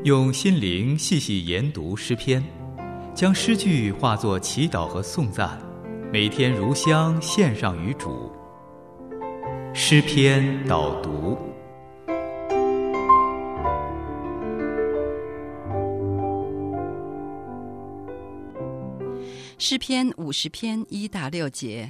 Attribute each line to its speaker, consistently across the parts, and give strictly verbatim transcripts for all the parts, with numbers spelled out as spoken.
Speaker 1: 用心灵细细研读诗篇，将诗句化作祈祷和颂赞，每天如香献上于主。诗篇导读。
Speaker 2: 诗篇五十篇一到六节。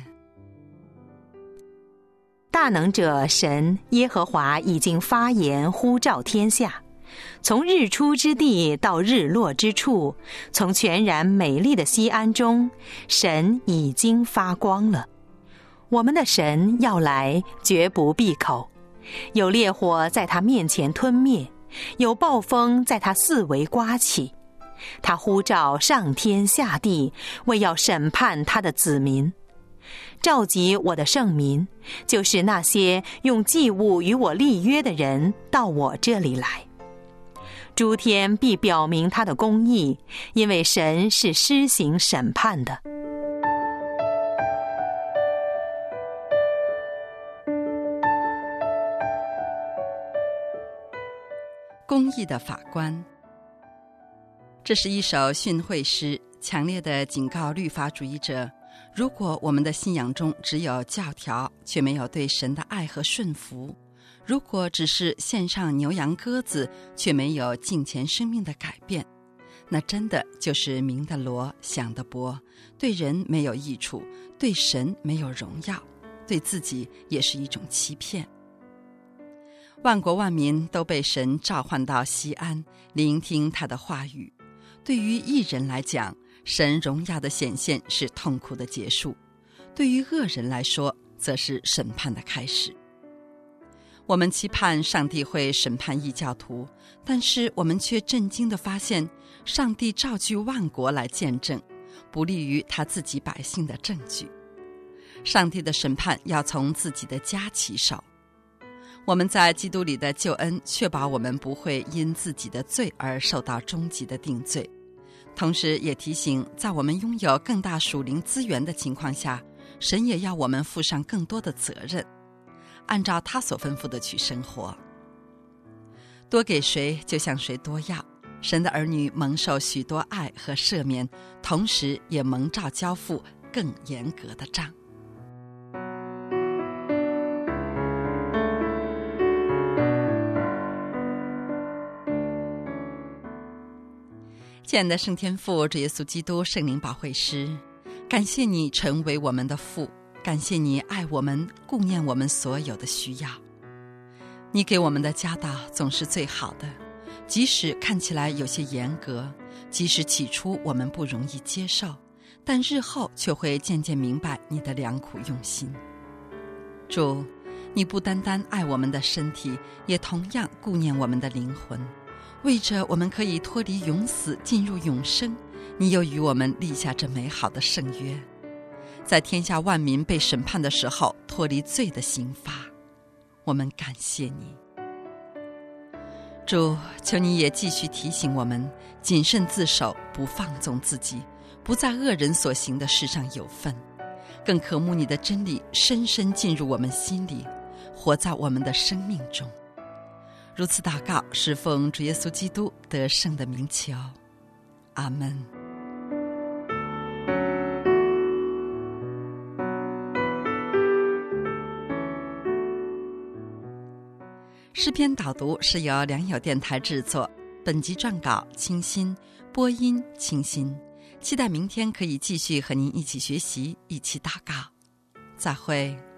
Speaker 3: 大能者神耶和华已经发言呼召天下，从日出之地到日落之处，从全然美丽的西安中，神已经发光了。我们的神要来，绝不闭口，有烈火在他面前吞灭，有暴风在他四围刮起。他呼召上天下地，为要审判他的子民，召集我的圣民，就是那些用祭物与我立约的人，到我这里来。诸天必表明他的公义，因为神是施行审判的。
Speaker 2: 公义的法官。这是一首训诲诗，强烈地警告律法主义者，如果我们的信仰中只有教条，却没有对神的爱和顺服，如果只是献上牛羊鸽子，却没有敬虔生命的改变，那真的就是鸣的锣，响的钹，对人没有益处，对神没有荣耀，对自己也是一种欺骗。万国万民都被神召唤到西安，聆听他的话语。对于义人来讲，神荣耀的显现是痛苦的结束；对于恶人来说，则是审判的开始。我们期盼上帝会审判异教徒，但是我们却震惊地发现，上帝召集万国来见证，不利于他自己百姓的证据。上帝的审判要从自己的家起手。我们在基督里的救恩确保我们不会因自己的罪而受到终极的定罪，同时也提醒，在我们拥有更大属灵资源的情况下，神也要我们负上更多的责任，按照他所吩咐的去生活。多给谁，就向谁多要。神的儿女蒙受许多爱和赦免，同时也蒙召交付更严格的账。亲爱的圣天父，主耶稣基督圣灵保惠师，感谢你成为我们的父，感谢你爱我们，顾念我们所有的需要。你给我们的教导总是最好的，即使看起来有些严格，即使起初我们不容易接受，但日后却会渐渐明白你的良苦用心。主，你不单单爱我们的身体，也同样顾念我们的灵魂。为着我们可以脱离永死进入永生，你又与我们立下这美好的圣约，在天下万民被审判的时候脱离罪的刑罚。我们感谢你。主，求你也继续提醒我们谨慎自守，不放纵自己，不在恶人所行的事上有份，更渴慕你的真理深深进入我们心里，活在我们的生命中。如此祷告，是奉主耶稣基督得胜的名求，阿们。诗篇导读是由良友电台制作，本集撰稿清新，播音清新。期待明天可以继续和您一起学习，一起祷告。再会。